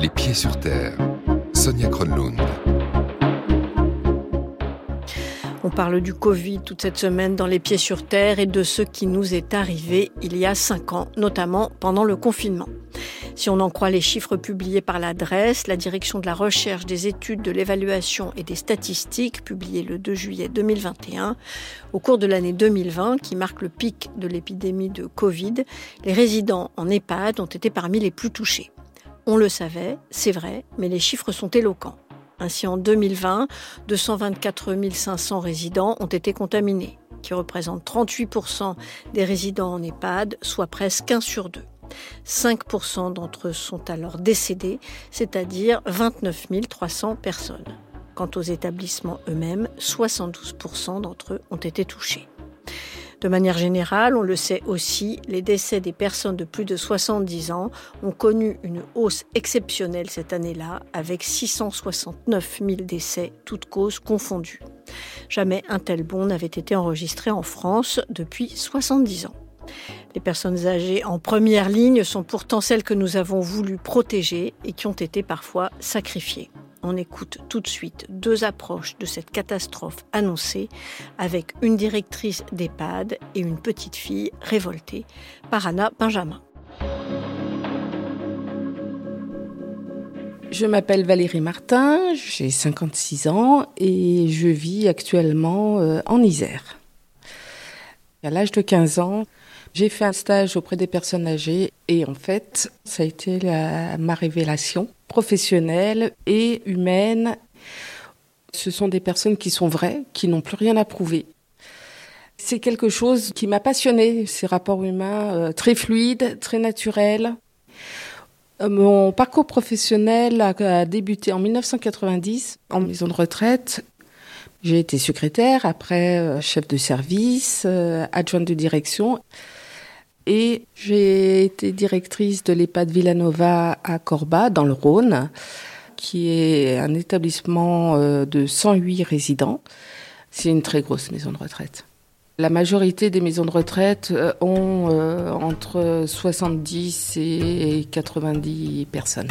Les pieds sur terre. Sonia Kronlund. On parle du Covid toute cette semaine dans Les Pieds sur Terre et de ce qui nous est arrivé il y a 5 ans, notamment pendant le confinement. Si on en croit les chiffres publiés par la DREES, la Direction de la Recherche, des Études, de l'Évaluation et des Statistiques, publiée le 2 juillet 2021, au cours de l'année 2020, qui marque le pic de l'épidémie de Covid, les résidents en EHPAD ont été parmi les plus touchés. On le savait, c'est vrai, mais les chiffres sont éloquents. Ainsi, en 2020, 224 500 résidents ont été contaminés, qui représentent 38% des résidents en EHPAD, soit presque 1 sur 2. 5% d'entre eux sont alors décédés, c'est-à-dire 29 300 personnes. Quant aux établissements eux-mêmes, 72% d'entre eux ont été touchés. De manière générale, on le sait aussi, les décès des personnes de plus de 70 ans ont connu une hausse exceptionnelle cette année-là, avec 669 000 décès, toutes causes confondues. Jamais un tel bond n'avait été enregistré en France depuis 70 ans. Les personnes âgées en première ligne sont pourtant celles que nous avons voulu protéger et qui ont été parfois sacrifiées. On écoute tout de suite 2 approches de cette catastrophe annoncée avec une directrice d'EHPAD et une petite fille révoltée par Anna Benjamin. Je m'appelle Valérie Martin, j'ai 56 ans et je vis actuellement en Isère. À l'âge de 15 ans, j'ai fait un stage auprès des personnes âgées et en fait, ça a été ma révélation professionnelle et humaine. Ce sont des personnes qui sont vraies, qui n'ont plus rien à prouver. C'est quelque chose qui m'a passionnée, ces rapports humains très fluides, très naturels. Mon parcours professionnel a débuté en 1990 en maison de retraite. J'ai été secrétaire, après chef de service, adjointe de direction. Et j'ai été directrice de l'EHPAD Villanova à Corba, dans le Rhône, qui est un établissement de 108 résidents. C'est une très grosse maison de retraite. La majorité des maisons de retraite ont entre 70 et 90 personnes.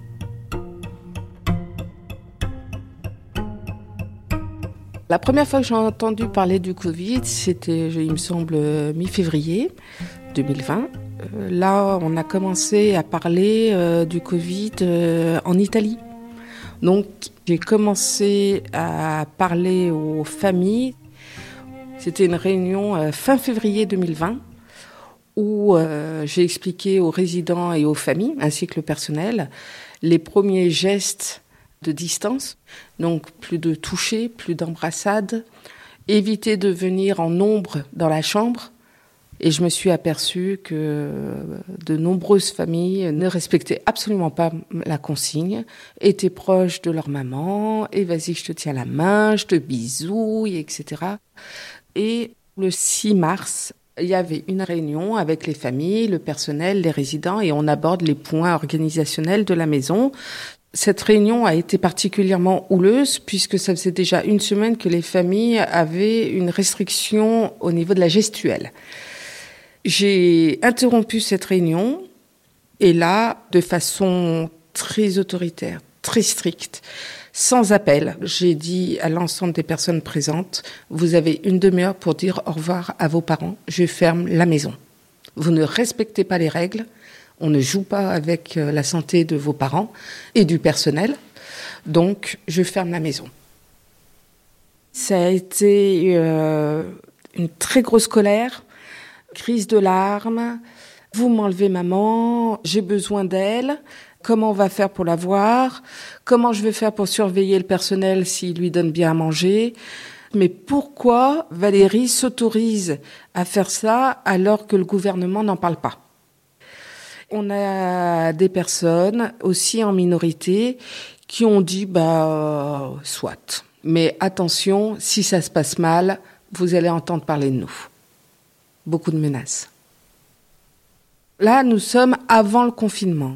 La première fois que j'ai entendu parler du Covid, c'était, il me semble, mi-février 2020. Là, on a commencé à parler du Covid en Italie. Donc, j'ai commencé à parler aux familles. C'était une réunion fin février 2020 où j'ai expliqué aux résidents et aux familles, ainsi que le personnel, les premiers gestes de distance, donc plus de toucher, plus d'embrassades, éviter de venir en nombre dans la chambre. Et je me suis aperçue que de nombreuses familles ne respectaient absolument pas la consigne, étaient proches de leur maman, et vas-y, je te tiens la main, je te bisouille, etc. Et le 6 mars, il y avait une réunion avec les familles, le personnel, les résidents, et on aborde les points organisationnels de la maison. Cette réunion a été particulièrement houleuse puisque ça faisait déjà une semaine que les familles avaient une restriction au niveau de la gestuelle. J'ai interrompu cette réunion et là, de façon très autoritaire, très stricte, sans appel, j'ai dit à l'ensemble des personnes présentes, vous avez 1 demi-heure pour dire au revoir à vos parents, je ferme la maison. Vous ne respectez pas les règles. On ne joue pas avec la santé de vos parents et du personnel. Donc, je ferme la maison. Ça a été une très grosse colère, crise de larmes. Vous m'enlevez maman, j'ai besoin d'elle. Comment on va faire pour la voir? Comment je vais faire pour surveiller le personnel s'il lui donne bien à manger? Mais pourquoi Valérie s'autorise à faire ça alors que le gouvernement n'en parle pas? On a des personnes, aussi en minorité, qui ont dit soit. Mais attention, si ça se passe mal, vous allez entendre parler de nous. Beaucoup de menaces. Là, nous sommes avant le confinement.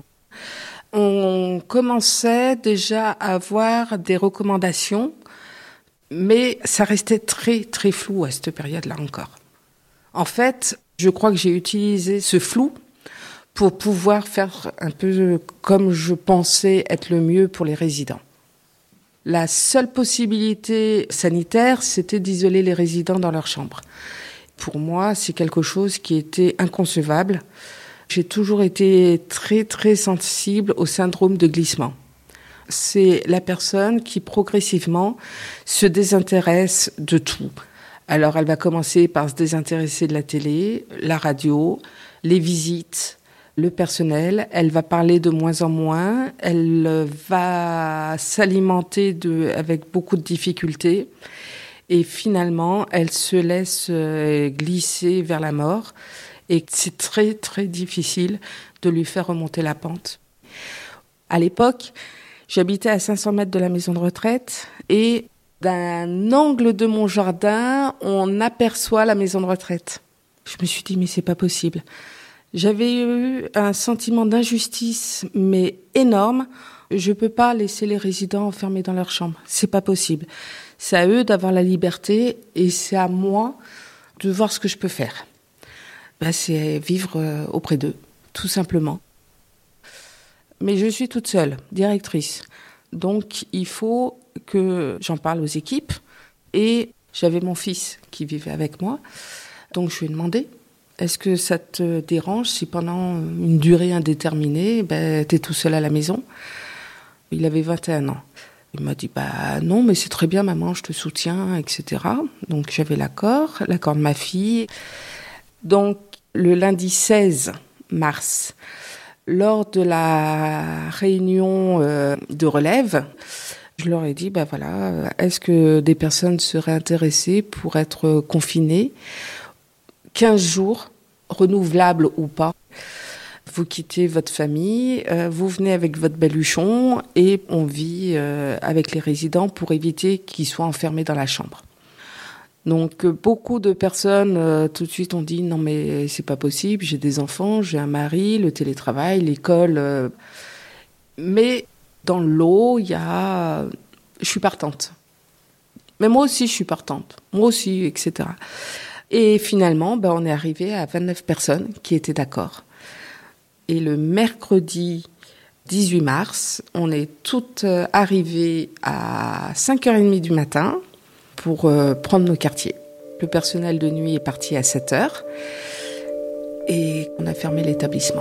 On commençait déjà à avoir des recommandations, mais ça restait très, très flou à cette période-là encore. En fait, je crois que j'ai utilisé ce flou pour pouvoir faire un peu comme je pensais être le mieux pour les résidents. La seule possibilité sanitaire, c'était d'isoler les résidents dans leur chambre. Pour moi, c'est quelque chose qui était inconcevable. J'ai toujours été très, très sensible au syndrome de glissement. C'est la personne qui, progressivement, se désintéresse de tout. Alors, elle va commencer par se désintéresser de la télé, la radio, les visites, le personnel. Elle va parler de moins en moins. Elle va s'alimenter avec beaucoup de difficultés. Et finalement, elle se laisse glisser vers la mort. Et c'est très, très difficile de lui faire remonter la pente. À l'époque, j'habitais à 500 mètres de la maison de retraite et d'un angle de mon jardin, on aperçoit la maison de retraite. Je me suis dit, mais c'est pas possible. J'avais eu un sentiment d'injustice, mais énorme. Je peux pas laisser les résidents enfermés dans leur chambre. C'est pas possible. C'est à eux d'avoir la liberté et c'est à moi de voir ce que je peux faire. C'est vivre auprès d'eux, tout simplement. Mais je suis toute seule, directrice. Donc, il faut que j'en parle aux équipes. Et j'avais mon fils qui vivait avec moi. Donc, je lui ai demandé, est-ce que ça te dérange si pendant une durée indéterminée, t'es tout seul à la maison ? Il avait 21 ans. Il m'a dit, non, mais c'est très bien, maman, je te soutiens, etc. Donc, j'avais l'accord de ma fille. Donc, le lundi 16 mars, lors de la réunion de relève, je leur ai dit, est-ce que des personnes seraient intéressées pour être confinées 15 jours, renouvelables ou pas. Vous quittez votre famille, vous venez avec votre baluchon et on vit avec les résidents pour éviter qu'ils soient enfermés dans la chambre. Donc beaucoup de personnes tout de suite ont dit non mais c'est pas possible, j'ai des enfants, j'ai un mari, le télétravail, l'école. Mais dans le lot, je suis partante. Mais moi aussi je suis partante, moi aussi, etc. Et finalement, on est arrivé à 29 personnes qui étaient d'accord. Et le mercredi 18 mars, on est toutes arrivées à 5h30 du matin pour prendre nos quartiers. Le personnel de nuit est parti à 7h et on a fermé l'établissement.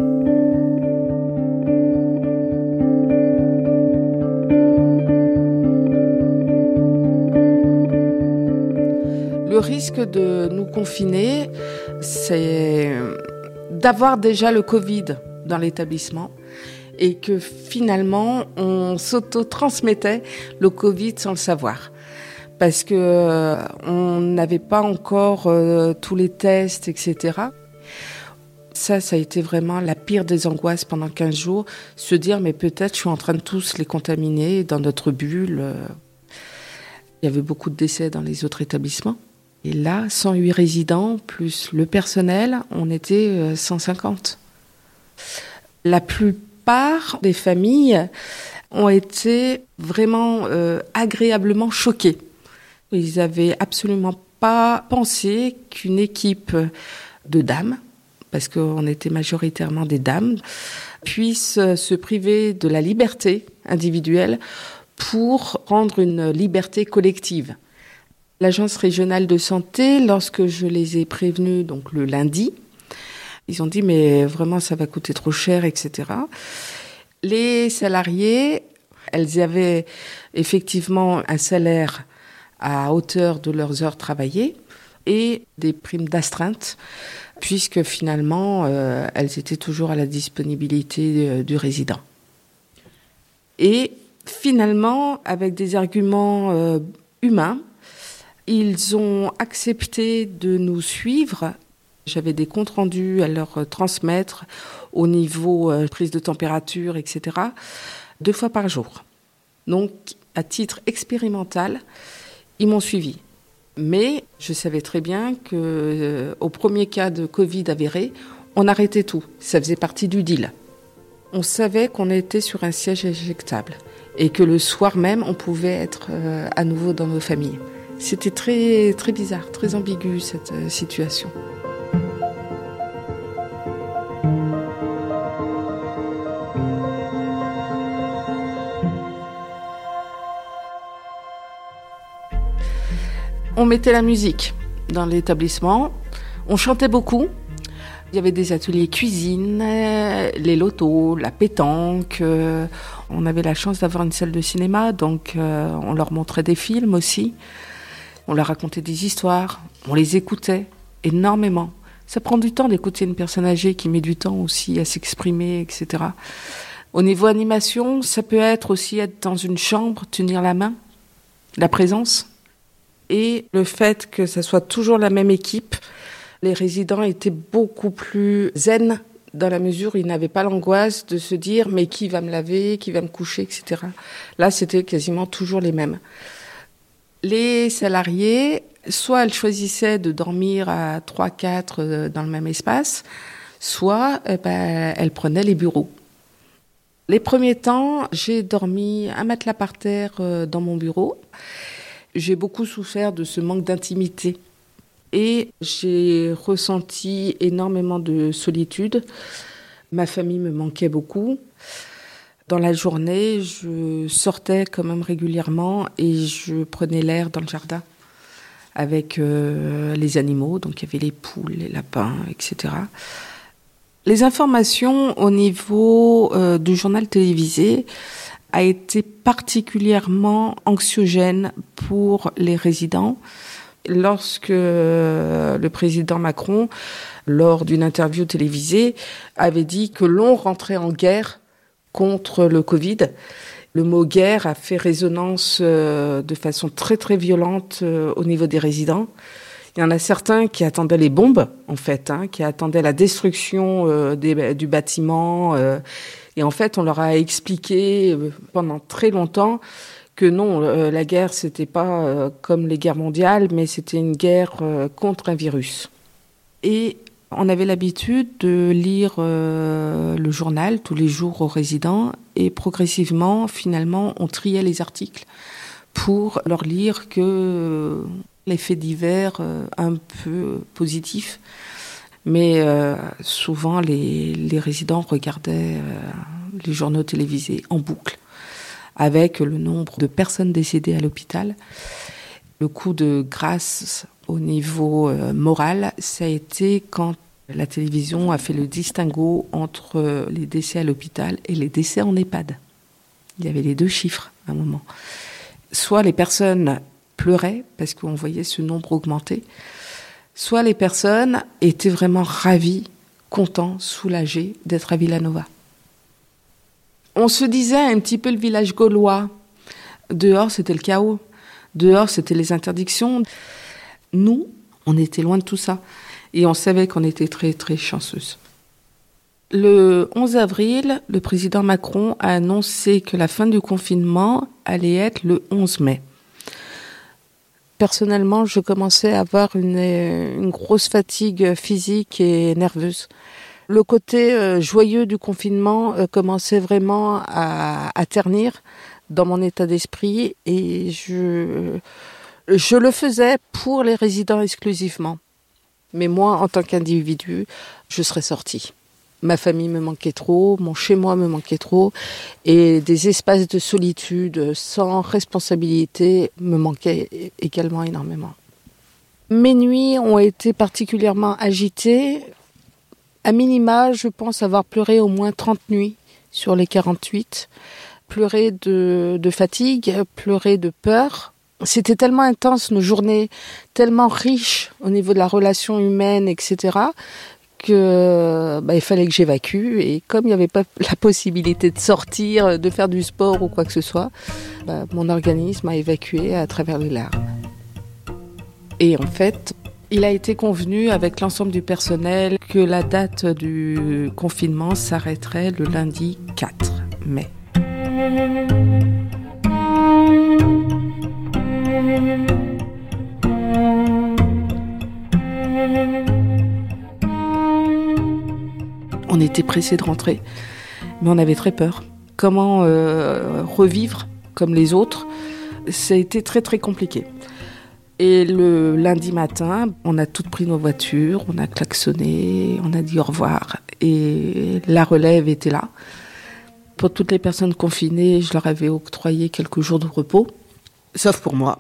Le risque de nous confiner, c'est d'avoir déjà le Covid dans l'établissement et que finalement, on s'auto-transmettait le Covid sans le savoir. Parce que on n'avait pas encore tous les tests, etc. Ça a été vraiment la pire des angoisses pendant 15 jours. Se dire, mais peut-être je suis en train de tous les contaminer dans notre bulle. Il y avait beaucoup de décès dans les autres établissements. Et là, 108 résidents, plus le personnel, on était 150. La plupart des familles ont été vraiment agréablement choquées. Ils n'avaient absolument pas pensé qu'une équipe de dames, parce qu'on était majoritairement des dames, puisse se priver de la liberté individuelle pour rendre une liberté collective. L'agence régionale de santé, lorsque je les ai prévenus, donc le lundi, ils ont dit mais vraiment ça va coûter trop cher, etc. Les salariés, elles avaient effectivement un salaire à hauteur de leurs heures travaillées et des primes d'astreinte, puisque finalement elles étaient toujours à la disponibilité du résident. Et finalement, avec des arguments humains, ils ont accepté de nous suivre. J'avais des comptes rendus à leur transmettre au niveau prise de température, etc., 2 fois par jour. Donc, à titre expérimental, ils m'ont suivi. Mais je savais très bien qu'au premier cas de Covid avéré, on arrêtait tout. Ça faisait partie du deal. On savait qu'on était sur un siège éjectable et que le soir même, on pouvait être à nouveau dans nos familles. C'était très, très bizarre, très ambigu cette situation. On mettait la musique dans l'établissement. On chantait beaucoup. Il y avait des ateliers cuisine, les lotos, la pétanque. On avait la chance d'avoir une salle de cinéma, donc on leur montrait des films aussi. On leur racontait des histoires. On les écoutait énormément. Ça prend du temps d'écouter une personne âgée qui met du temps aussi à s'exprimer, etc. Au niveau animation, ça peut être aussi être dans une chambre, tenir la main, la présence. Et le fait que ça soit toujours la même équipe, les résidents étaient beaucoup plus zen dans la mesure où ils n'avaient pas l'angoisse de se dire mais qui va me laver, qui va me coucher, etc. Là, c'était quasiment toujours les mêmes. Les salariés, soit elles choisissaient de dormir à 3-4 dans le même espace, soit elles prenaient les bureaux. Les premiers temps, j'ai dormi un matelas par terre dans mon bureau. J'ai beaucoup souffert de ce manque d'intimité et j'ai ressenti énormément de solitude. Ma famille me manquait beaucoup. Dans la journée, je sortais quand même régulièrement et je prenais l'air dans le jardin avec les animaux. Donc il y avait les poules, les lapins, etc. Les informations au niveau du journal télévisé a été particulièrement anxiogène pour les résidents. Lorsque le président Macron, lors d'une interview télévisée, avait dit que l'on rentrait en guerre contre le Covid, le mot guerre a fait résonance de façon très très violente au niveau des résidents. Il y en a certains qui attendaient les bombes, en fait, qui attendaient la destruction du bâtiment. Et en fait, on leur a expliqué pendant très longtemps que non, la guerre, c'était pas comme les guerres mondiales, mais c'était une guerre contre un virus. Et on avait l'habitude de lire le journal tous les jours aux résidents et progressivement, finalement, on triait les articles pour leur lire que les faits divers un peu positifs. Mais souvent, les résidents regardaient les journaux télévisés en boucle, avec le nombre de personnes décédées à l'hôpital. Le coup de grâce au niveau moral, ça a été quand la télévision a fait le distinguo entre les décès à l'hôpital et les décès en EHPAD. Il y avait les deux chiffres à un moment. Soit les personnes pleuraient parce qu'on voyait ce nombre augmenter, soit les personnes étaient vraiment ravies, contents, soulagés d'être à Villanova. On se disait un petit peu le village gaulois. Dehors, c'était le chaos. Dehors, c'était les interdictions. Nous, on était loin de tout ça. Et on savait qu'on était très, très chanceuses. Le 11 avril, le président Macron a annoncé que la fin du confinement allait être le 11 mai. Personnellement, je commençais à avoir une grosse fatigue physique et nerveuse. Le côté joyeux du confinement commençait vraiment à ternir dans mon état d'esprit et je le faisais pour les résidents exclusivement. Mais moi, en tant qu'individu, je serais sortie. Ma famille me manquait trop, mon chez-moi me manquait trop, et des espaces de solitude sans responsabilité me manquaient également énormément. Mes nuits ont été particulièrement agitées. À minima, je pense avoir pleuré au moins 30 nuits sur les 48. Pleurer de fatigue, pleurer de peur. C'était tellement intense, nos journées, tellement riches au niveau de la relation humaine, etc., que il fallait que j'évacue. Et comme il n'y avait pas la possibilité de sortir, de faire du sport ou quoi que ce soit, mon organisme a évacué à travers les larmes. Et en fait, il a été convenu avec l'ensemble du personnel que la date du confinement s'arrêterait le lundi 4 mai. On était pressés de rentrer, mais on avait très peur. Comment revivre comme les autres? Ça a été très très compliqué. Et le lundi matin, on a toutes pris nos voitures, on a klaxonné, on a dit au revoir. Et la relève était là. Pour toutes les personnes confinées, je leur avais octroyé quelques jours de repos, sauf pour moi.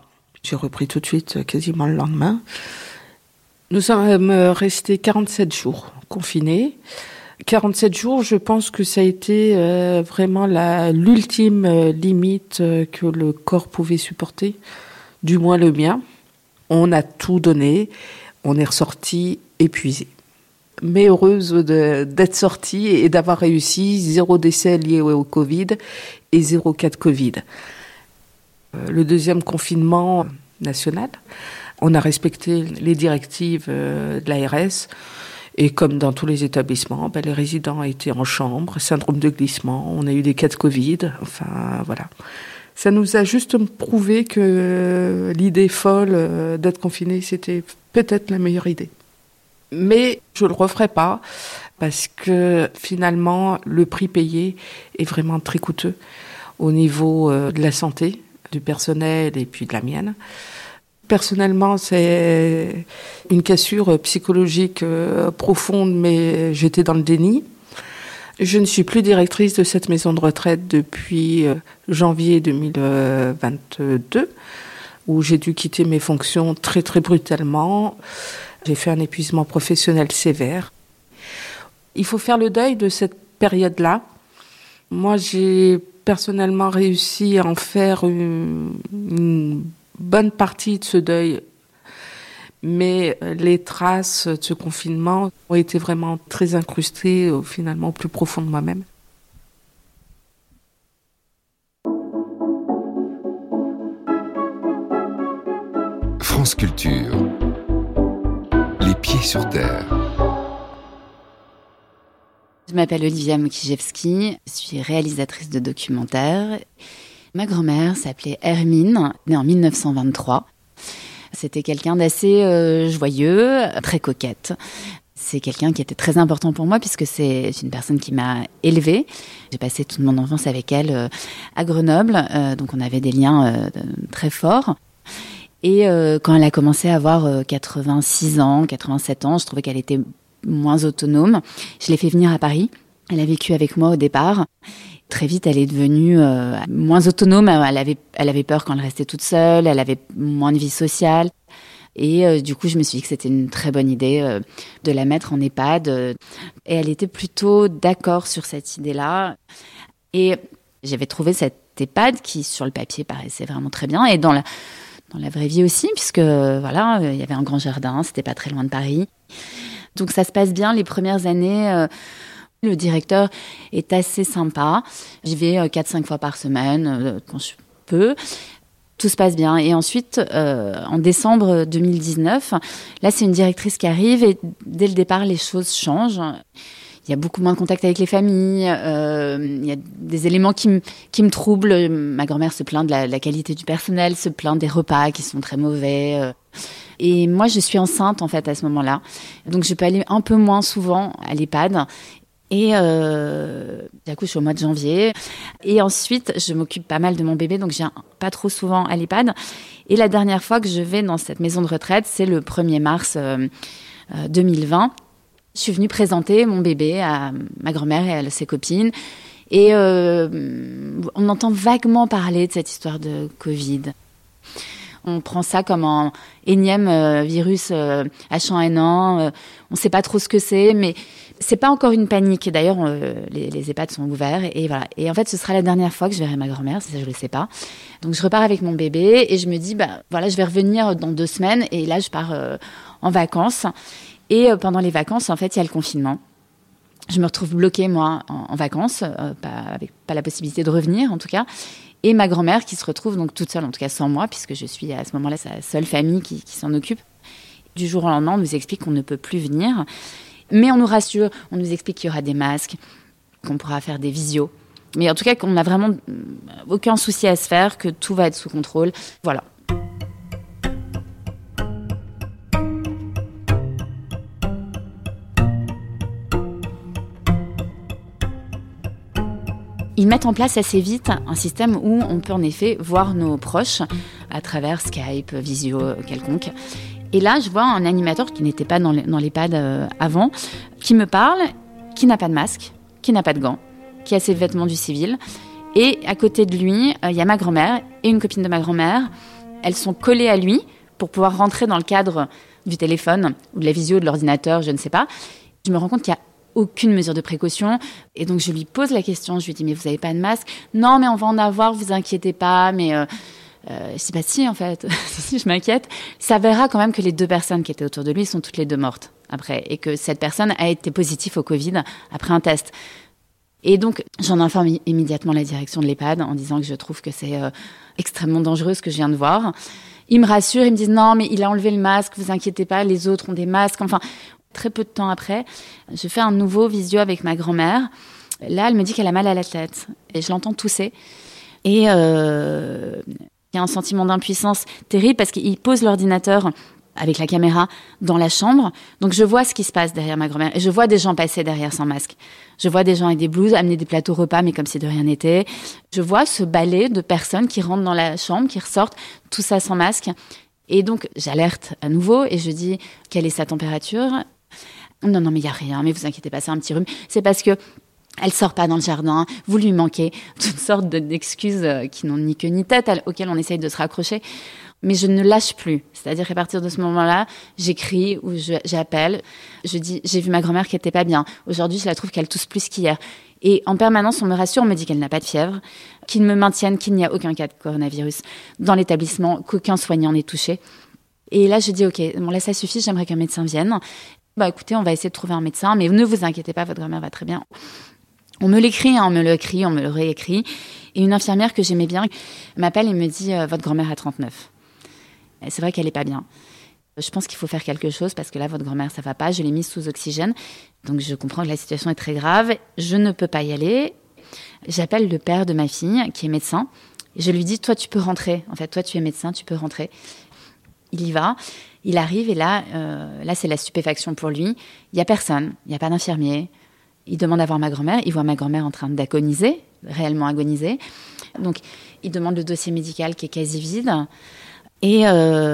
J'ai repris tout de suite, quasiment le lendemain. Nous sommes restés 47 jours confinés. 47 jours, je pense que ça a été vraiment l'ultime limite que le corps pouvait supporter, du moins le mien. On a tout donné, on est ressorti épuisé. Mais heureuse d'être sortie et d'avoir réussi, 0 décès lié au Covid et 0 cas de Covid. Le deuxième confinement national, on a respecté les directives de l'ARS et comme dans tous les établissements, les résidents étaient en chambre, syndrome de glissement, on a eu des cas de Covid, enfin voilà. Ça nous a juste prouvé que l'idée folle d'être confiné, c'était peut-être la meilleure idée. Mais je le referai pas parce que finalement, le prix payé est vraiment très coûteux au niveau de la santé, du personnel et puis de la mienne. Personnellement, c'est une cassure psychologique profonde, mais j'étais dans le déni. Je ne suis plus directrice de cette maison de retraite depuis janvier 2022, où j'ai dû quitter mes fonctions très très brutalement. J'ai fait un épuisement professionnel sévère. Il faut faire le deuil de cette période-là. Moi, j'ai personnellement réussi à en faire une bonne partie de ce deuil. Mais les traces de ce confinement ont été vraiment très incrustées, finalement, au plus profond de moi-même. France Culture. Les pieds sur terre. Je m'appelle Olivia Mokijewski, je suis réalisatrice de documentaires. Ma grand-mère s'appelait Hermine, née en 1923. C'était quelqu'un d'assez joyeux, très coquette. C'est quelqu'un qui était très important pour moi puisque c'est une personne qui m'a élevée. J'ai passé toute mon enfance avec elle à Grenoble, donc on avait des liens très forts. Et quand elle a commencé à avoir 86 ans, 87 ans, je trouvais qu'elle était moins autonome. Je l'ai fait venir à Paris. Elle a vécu avec moi au départ. Très vite, elle est devenue moins autonome. Elle avait peur quand elle restait toute seule. Elle avait moins de vie sociale. Et du coup, je me suis dit que c'était une très bonne idée de la mettre en EHPAD. Et elle était plutôt d'accord sur cette idée-là. Et j'avais trouvé cette EHPAD qui, sur le papier, paraissait vraiment très bien. Et dans la vraie vie aussi, puisque voilà, il y avait un grand jardin, c'était pas très loin de Paris. Donc ça se passe bien les premières années. Le directeur est assez sympa. J'y vais 4-5 fois par semaine quand je peux. Tout se passe bien. Et ensuite, en décembre 2019, là c'est une directrice qui arrive et dès le départ les choses changent. Il y a beaucoup moins de contact avec les familles. Il y a des éléments qui me troublent. Ma grand-mère se plaint de la qualité du personnel, se plaint des repas qui sont très mauvais. Et moi, je suis enceinte, en fait, à ce moment-là. Donc, je peux aller un peu moins souvent à l'EHPAD. Et j'accouche au mois de janvier. Et ensuite, je m'occupe pas mal de mon bébé, donc je viens pas trop souvent à l'EHPAD. Et la dernière fois que je vais dans cette maison de retraite, c'est le 1er mars 2020. Je suis venue présenter mon bébé à ma grand-mère et à ses copines. Et on entend vaguement parler de cette histoire de Covid. On prend ça comme un énième virus H1N1. On ne sait pas trop ce que c'est, mais c'est pas encore une panique. D'ailleurs, les EHPAD sont ouverts. Et voilà. Et en fait, ce sera la dernière fois que je verrai ma grand-mère, ça je le sais pas. Donc je repars avec mon bébé et je me dis, voilà, je vais revenir dans 2 semaines. Et là, je pars en vacances. Et pendant les vacances, en fait, il y a le confinement. Je me retrouve bloquée, moi, en vacances, avec pas la possibilité de revenir, en tout cas. Et ma grand-mère qui se retrouve donc toute seule, en tout cas sans moi, puisque je suis à ce moment-là sa seule famille qui s'en occupe. Du jour au lendemain, on nous explique qu'on ne peut plus venir. Mais on nous rassure, on nous explique qu'il y aura des masques, qu'on pourra faire des visios. Mais en tout cas, qu'on n'a vraiment aucun souci à se faire, que tout va être sous contrôle. Voilà. Ils mettent en place assez vite un système où on peut en effet voir nos proches à travers Skype, visio quelconque. Et là, je vois un animateur qui n'était pas dans l'EHPAD avant, qui me parle, qui n'a pas de masque, qui n'a pas de gants, qui a ses vêtements du civil. Et à côté de lui, il y a ma grand-mère et une copine de ma grand-mère elles sont collées à lui pour pouvoir rentrer dans le cadre du téléphone ou de la visio, de l'ordinateur, je ne sais pas. Je me rends compte qu'il n'y a aucune mesure de précaution. Et donc, je lui pose la question. Je lui dis, mais vous n'avez pas de masque ? Non, mais on va en avoir, vous inquiétez pas. Mais je dis, bah si, en fait, si je m'inquiète. Ça verra quand même que les 2 personnes qui étaient autour de lui sont toutes les 2 mortes après. Et que cette personne a été positive au Covid après un test. Et donc, j'en informe immédiatement la direction de l'EHPAD en disant que je trouve que c'est extrêmement dangereux ce que je viens de voir. Ils me rassurent, ils me disent, non, mais il a enlevé le masque, vous inquiétez pas, les autres ont des masques. Enfin, très peu de temps après, je fais un nouveau visio avec ma grand-mère. Là, elle me dit qu'elle a mal à la tête. Et je l'entends tousser. Et il y a un sentiment d'impuissance terrible parce qu'il pose l'ordinateur avec la caméra dans la chambre. Donc, je vois ce qui se passe derrière ma grand-mère. Et je vois des gens passer derrière sans masque. Je vois des gens avec des blouses amener des plateaux repas, mais comme si de rien n'était. Je vois ce balai de personnes qui rentrent dans la chambre, qui ressortent, tout ça sans masque. Et donc, j'alerte à nouveau et je dis, quelle est sa température ? Non, mais il n'y a rien, mais vous inquiétez pas, c'est un petit rhume. C'est parce que elle sort pas dans le jardin, vous lui manquez. Toutes sortes d'excuses qui n'ont ni queue ni tête, auxquelles on essaye de se raccrocher. Mais je ne lâche plus. C'est-à-dire qu'à partir de ce moment-là, j'écris ou j'appelle. Je dis, j'ai vu ma grand-mère qui était pas bien. Aujourd'hui, je la trouve qu'elle tousse plus qu'hier. Et en permanence, on me rassure, on me dit qu'elle n'a pas de fièvre, qu'ils me maintiennent qu'il n'y a aucun cas de coronavirus dans l'établissement, qu'aucun soignant n'est touché. Et là, je dis, OK, bon là, ça suffit, j'aimerais qu'un médecin vienne. Bah écoutez, on va essayer de trouver un médecin, mais ne vous inquiétez pas, votre grand-mère va très bien. On me l'écrit, on me le réécrit. Et une infirmière que j'aimais bien m'appelle et me dit, votre grand-mère a 39. Et c'est vrai qu'elle n'est pas bien. Je pense qu'il faut faire quelque chose parce que là, votre grand-mère, ça ne va pas. Je l'ai mise sous oxygène. Donc, je comprends que la situation est très grave. Je ne peux pas y aller. J'appelle le père de ma fille, qui est médecin. Et je lui dis, toi, tu peux rentrer. En fait, toi, tu es médecin, tu peux rentrer. Il y va. Il arrive et là, c'est la stupéfaction pour lui. Il n'y a personne. Il n'y a pas d'infirmier. Il demande à voir ma grand-mère. Il voit ma grand-mère en train d'agoniser, réellement agoniser. Donc, il demande le dossier médical qui est quasi vide. Et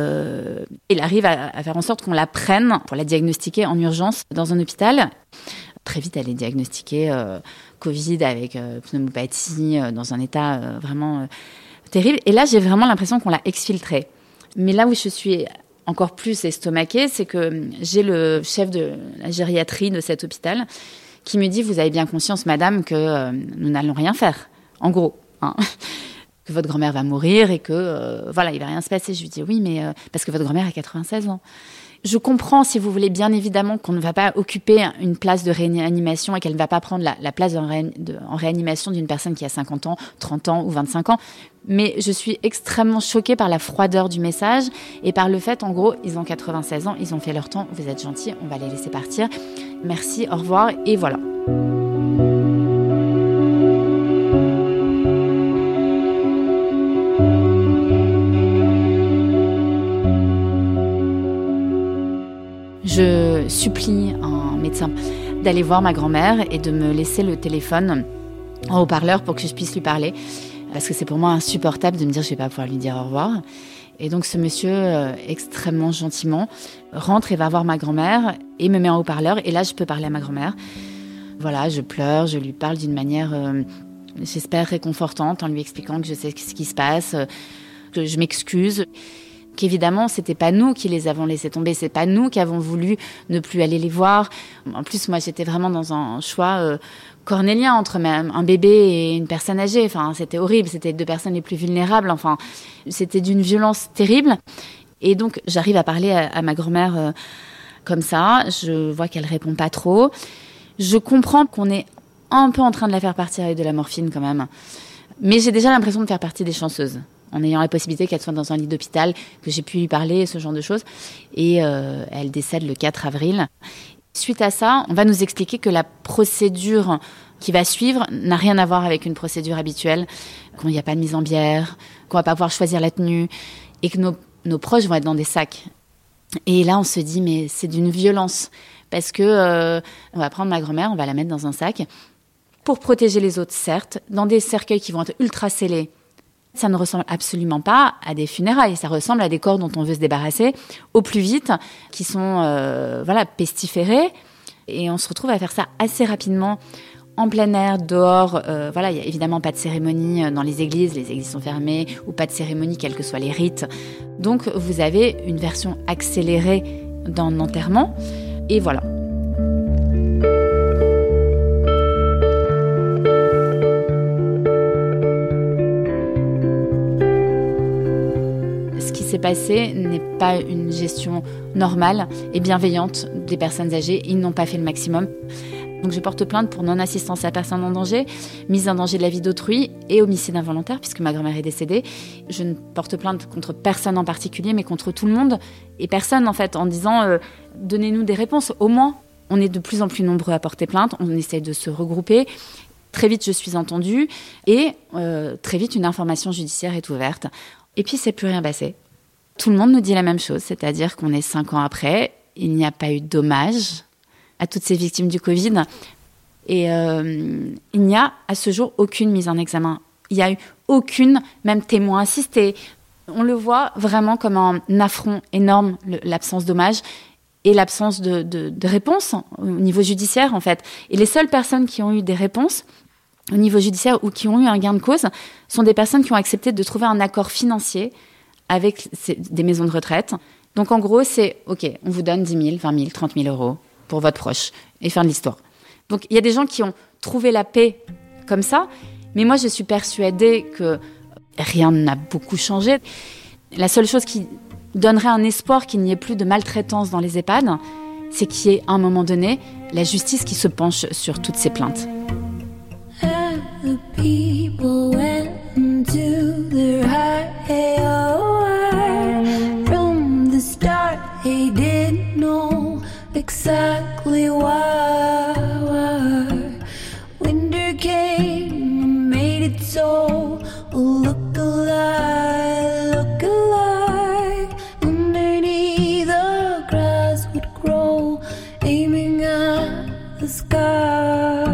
il arrive à faire en sorte qu'on la prenne pour la diagnostiquer en urgence dans un hôpital. Très vite, elle est diagnostiquée Covid avec pneumopathie, dans un état vraiment terrible. Et là, j'ai vraiment l'impression qu'on l'a exfiltrée. Mais là où je suis encore plus estomaquée, c'est que j'ai le chef de la gériatrie de cet hôpital qui me dit « Vous avez bien conscience, madame, que nous n'allons rien faire, en gros. Hein. » Que votre grand-mère va mourir et que, il va rien se passer. Je lui dis oui, mais parce que votre grand-mère a 96 ans. Je comprends, si vous voulez, bien évidemment qu'on ne va pas occuper une place de réanimation et qu'elle ne va pas prendre la place en réanimation d'une personne qui a 50 ans, 30 ans ou 25 ans. Mais je suis extrêmement choquée par la froideur du message et par le fait, en gros, ils ont 96 ans, ils ont fait leur temps, vous êtes gentils, on va les laisser partir. Merci, au revoir, et voilà. Je supplie un médecin d'aller voir ma grand-mère et de me laisser le téléphone en haut-parleur pour que je puisse lui parler. Parce que c'est pour moi insupportable de me dire que je ne vais pas pouvoir lui dire au revoir. Et donc ce monsieur, extrêmement gentiment, rentre et va voir ma grand-mère et me met en haut-parleur. Et là, je peux parler à ma grand-mère. Voilà, je pleure, je lui parle d'une manière, j'espère, réconfortante, en lui expliquant que je sais ce qui se passe, que je m'excuse. Qu'évidemment, c'était pas nous qui les avons laissés tomber, c'est pas nous qui avons voulu ne plus aller les voir. En plus, moi, j'étais vraiment dans un choix cornélien entre un bébé et une personne âgée. Enfin, c'était horrible, c'était les 2 personnes les plus vulnérables. Enfin, c'était d'une violence terrible. Et donc, j'arrive à parler à ma grand-mère comme ça. Je vois qu'elle répond pas trop. Je comprends qu'on est un peu en train de la faire partir avec de la morphine quand même. Mais j'ai déjà l'impression de faire partie des chanceuses, en ayant la possibilité qu'elle soit dans un lit d'hôpital, que j'ai pu lui parler, ce genre de choses. Et elle décède le 4 avril. Suite à ça, on va nous expliquer que la procédure qui va suivre n'a rien à voir avec une procédure habituelle, qu'il n'y a pas de mise en bière, qu'on va pas pouvoir choisir la tenue, et que nos proches vont être dans des sacs. Et là, on se dit, mais c'est d'une violence, parce que on va prendre ma grand-mère, on va la mettre dans un sac, pour protéger les autres, certes, dans des cercueils qui vont être ultra scellés. Ça ne ressemble absolument pas à des funérailles. Ça ressemble à des corps dont on veut se débarrasser au plus vite, qui sont pestiférés. Et on se retrouve à faire ça assez rapidement en plein air, dehors. Il y a évidemment pas de cérémonie dans les églises sont fermées, ou pas de cérémonie, quels que soient les rites. Donc vous avez une version accélérée d'un enterrement, et voilà. Ce qui s'est passé n'est pas une gestion normale et bienveillante des personnes âgées. Ils n'ont pas fait le maximum. Donc je porte plainte pour non-assistance à personne en danger, mise en danger de la vie d'autrui et homicide involontaire, puisque ma grand-mère est décédée. Je ne porte plainte contre personne en particulier, mais contre tout le monde. Et personne, en fait, en disant donnez-nous des réponses. Au moins, on est de plus en plus nombreux à porter plainte. On essaie de se regrouper. Très vite, je suis entendue. Et très vite, une information judiciaire est ouverte. Et puis, c'est plus rien passé. Tout le monde nous dit la même chose, c'est-à-dire qu'on est 5 ans après, il n'y a pas eu de dommages à toutes ces victimes du Covid. Et il n'y a, à ce jour, aucune mise en examen. Il n'y a eu aucune, même témoin assisté. On le voit vraiment comme un affront énorme, l'absence de dommages et l'absence de réponse au niveau judiciaire, en fait. Et les seules personnes qui ont eu des réponses au niveau judiciaire ou qui ont eu un gain de cause sont des personnes qui ont accepté de trouver un accord financier avec des maisons de retraite. Donc, en gros, c'est « OK, on vous donne 10 000, 20 000, 30 000 euros pour votre proche. » Et fin de l'histoire. Donc, il y a des gens qui ont trouvé la paix comme ça. Mais moi, je suis persuadée que rien n'a beaucoup changé. La seule chose qui donnerait un espoir qu'il n'y ait plus de maltraitance dans les EHPAD, c'est qu'il y ait, à un moment donné, la justice qui se penche sur toutes ces plaintes. He didn't know exactly why. Winter came and made it so. Look alike underneath the grass would grow, aiming at the sky.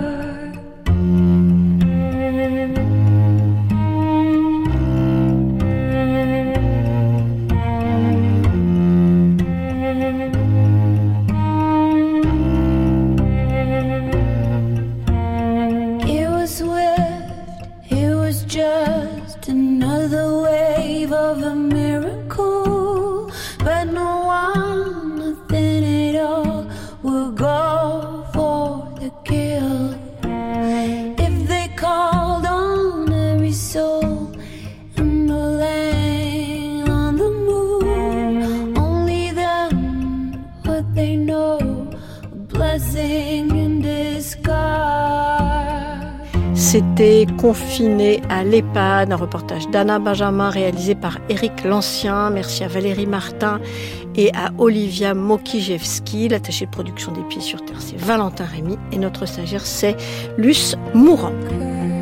Just another wave of a miracle, but no one, nothing at all, will go for the kill. If they called on every soul in the land, on the moon, only then would they know a blessing in disguise. C'était Confiné à l'EHPAD, un reportage d'Anna Benjamin réalisé par Éric Lancien. Merci à Valérie Martin et à Olivia Mokijewski. L'attaché de production des Pieds sur Terre, c'est Valentin Rémy et notre stagiaire, c'est Luce Mourant.